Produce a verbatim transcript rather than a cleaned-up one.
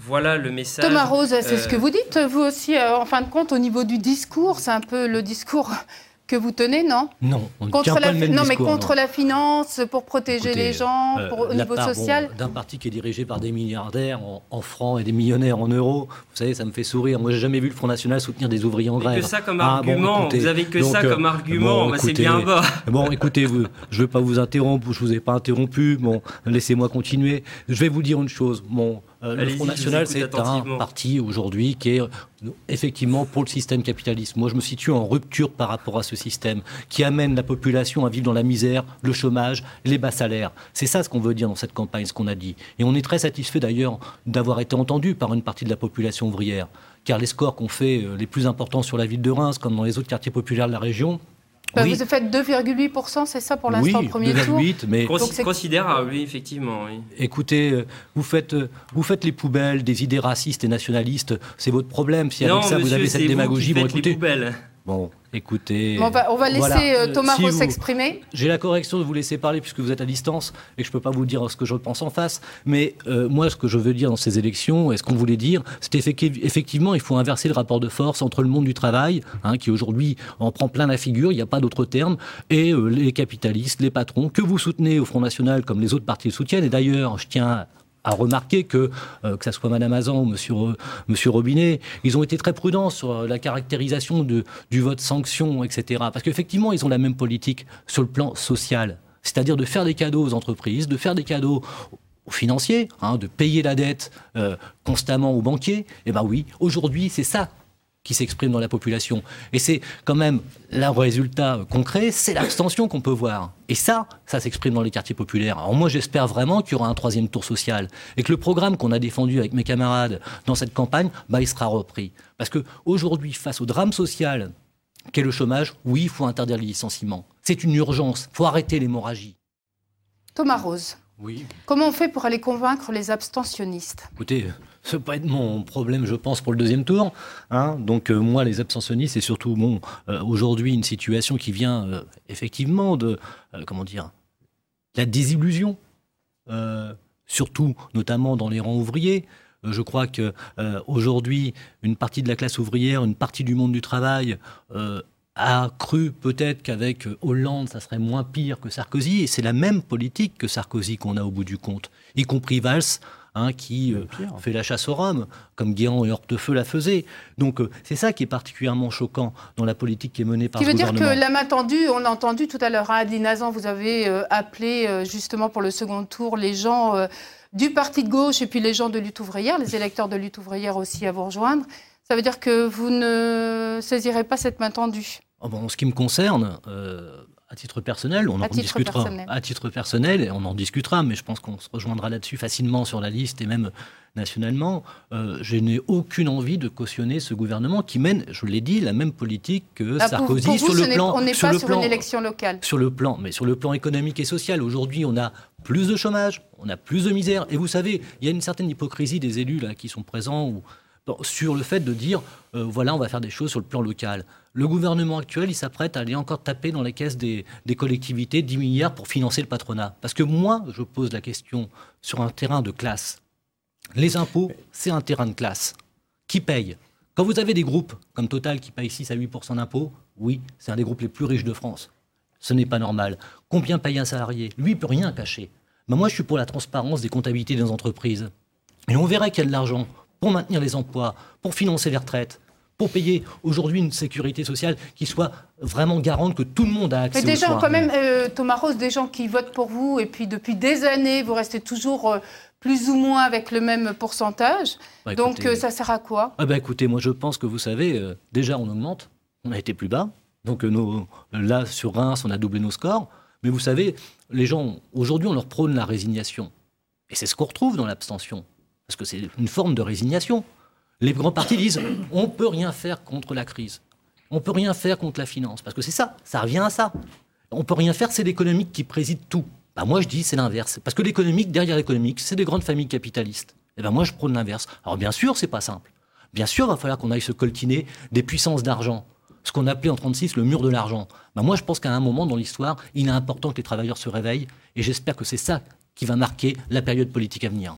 Voilà le message. Thomas Rose, c'est euh... ce que vous dites, vous aussi, euh, en fin de compte, au niveau du discours, c'est un peu le discours que vous tenez, non ? Non, on ne contre tient la, pas le même non, discours. Mais contre non. la finance, pour protéger Écoutez, les gens, euh, pour, au la niveau part, social bon, d'un parti qui est dirigé par des milliardaires en, en francs et des millionnaires en euros, vous savez, ça me fait sourire. Moi, j'ai jamais vu le Front National soutenir des ouvriers en mais grève. que ça comme ah, argument, bon, écoutez, vous avez que donc, ça comme argument, bon, bah, écoutez, c'est bien bas. Bon, écoutez, vous, je ne veux pas vous interrompre, je ne vous ai pas interrompu, bon, laissez-moi continuer. Je vais vous dire une chose, bon, euh, le Front National, c'est un parti aujourd'hui qui est euh, effectivement pour le système capitaliste. Moi, je me situe en rupture par rapport à ce système qui amène la population à vivre dans la misère, le chômage, les bas salaires. C'est ça ce qu'on veut dire dans cette campagne, ce qu'on a dit. Et on est très satisfait d'ailleurs d'avoir été entendu par une partie de la population ouvrière. Car les scores qu'on fait euh, les plus importants sur la ville de Reims, comme dans les autres quartiers populaires de la région, bah, oui. Vous faites deux virgule huit pour cent, c'est ça pour l'instant, oui, au premier deux virgule huit, tour mais Consi- considérable, oui, effectivement. Oui. Écoutez, vous faites, vous faites les poubelles des idées racistes et nationalistes, c'est votre problème. Si non, avec ça monsieur, vous avez cette démagogie, vous bon, qui faites écoutez, les poubelles. Bon, écoutez... Bon, on, va, on va laisser voilà. Thomas si Rose vous, s'exprimer. J'ai la correction de vous laisser parler puisque vous êtes à distance et que je ne peux pas vous dire ce que je pense en face. Mais euh, moi, ce que je veux dire dans ces élections, et ce qu'on voulait dire, c'est effectivement, il faut inverser le rapport de force entre le monde du travail, hein, qui aujourd'hui en prend plein la figure, il n'y a pas d'autre terme, et euh, les capitalistes, les patrons, que vous soutenez au Front National comme les autres partis le soutiennent. Et d'ailleurs, je tiens à à remarquer que, euh, que ce soit Mme Hazan ou Monsieur, Monsieur Robinet, ils ont été très prudents sur la caractérisation de, du vote sanction, et cetera. Parce qu'effectivement, ils ont la même politique sur le plan social. C'est-à-dire de faire des cadeaux aux entreprises, de faire des cadeaux aux financiers, hein, de payer la dette euh, constamment aux banquiers. Eh bien oui, aujourd'hui, c'est ça qui s'exprime dans la population. Et c'est quand même le résultat concret, c'est l'abstention qu'on peut voir. Et ça, ça s'exprime dans les quartiers populaires. Alors moi, j'espère vraiment qu'il y aura un troisième tour social et que le programme qu'on a défendu avec mes camarades dans cette campagne, bah, il sera repris. Parce qu'aujourd'hui, face au drame social qu'est le chômage, oui, il faut interdire les licenciements. C'est une urgence. Il faut arrêter l'hémorragie. Thomas Rose. Oui. Comment on fait pour aller convaincre les abstentionnistes ? Écoutez, ce ne va pas être mon problème, je pense, pour le deuxième tour. Hein. Donc, euh, moi, les abstentionnistes, c'est surtout, bon, euh, aujourd'hui, une situation qui vient, euh, effectivement, de, euh, comment dire, la désillusion, euh, surtout, notamment dans les rangs ouvriers. Euh, je crois qu'aujourd'hui, euh, une partie de la classe ouvrière, une partie du monde du travail, euh, a cru peut-être qu'avec Hollande, ça serait moins pire que Sarkozy. Et c'est la même politique que Sarkozy qu'on a au bout du compte, y compris Valls, hein, qui euh, fait la chasse aux Roms, comme Guéant et Hortefeux la faisaient. Donc euh, c'est ça qui est particulièrement choquant dans la politique qui est menée par ce gouvernement. Ce qui veut dire que la main tendue, on l'a entendu tout à l'heure, hein, Adeline Hazan, vous avez euh, appelé euh, justement pour le second tour les gens euh, du parti de gauche et puis les gens de lutte ouvrière, les électeurs de lutte ouvrière aussi à vous rejoindre. Ça veut dire que vous ne saisirez pas cette main tendue ? Oh bon, en ce qui me concerne, euh, à titre personnel, on en discutera. Personnel. À titre personnel, on en discutera, mais je pense qu'on se rejoindra là-dessus facilement sur la liste et même nationalement. Euh, je n'ai aucune envie de cautionner ce gouvernement qui mène, je l'ai dit, la même politique que ah, Sarkozy pour, pour vous, sur le plan. On n'est pas le sur plan, une élection locale. Sur le plan, mais sur le plan économique et social. Aujourd'hui, on a plus de chômage, on a plus de misère, et vous savez, il y a une certaine hypocrisie des élus là qui sont présents ou sur le fait de dire, euh, voilà, on va faire des choses sur le plan local. Le gouvernement actuel, il s'apprête à aller encore taper dans les caisses des, des collectivités dix milliards pour financer le patronat. Parce que moi, je pose la question sur un terrain de classe. Les impôts, c'est un terrain de classe. Qui paye ? Quand vous avez des groupes comme Total qui payent six à huit pour cent d'impôts, oui, c'est un des groupes les plus riches de France. Ce n'est pas normal. Combien paye un salarié ? Lui, il ne peut rien cacher. Ben moi, je suis pour la transparence des comptabilités des entreprises. Et on verrait qu'il y a de l'argent pour maintenir les emplois, pour financer les retraites, pour payer aujourd'hui une sécurité sociale qui soit vraiment garante que tout le monde a accès aux soins. Mais des gens quand même, euh, Thomas Rose, des gens qui votent pour vous et puis depuis des années, vous restez toujours euh, plus ou moins avec le même pourcentage. Bah, écoutez, donc euh, ça sert à quoi ? ah bah, Écoutez, moi je pense que vous savez, euh, déjà on augmente, on a été plus bas. Donc euh, nos, là, sur Reims, on a doublé nos scores. Mais vous savez, les gens, aujourd'hui, on leur prône la résignation. Et c'est ce qu'on retrouve dans l'abstention. Parce que c'est une forme de résignation. Les grands partis disent on ne peut rien faire contre la crise. On ne peut rien faire contre la finance. Parce que c'est ça, ça revient à ça. On ne peut rien faire, c'est l'économique qui préside tout. Ben moi, je dis c'est l'inverse. Parce que l'économique, derrière l'économique, c'est des grandes familles capitalistes. Et ben moi, je prône l'inverse. Alors bien sûr, c'est pas simple. Bien sûr, il va falloir qu'on aille se coltiner des puissances d'argent. Ce qu'on appelait en trente-six le mur de l'argent. Ben moi, je pense qu'à un moment dans l'histoire, il est important que les travailleurs se réveillent. Et j'espère que c'est ça qui va marquer la période politique à venir.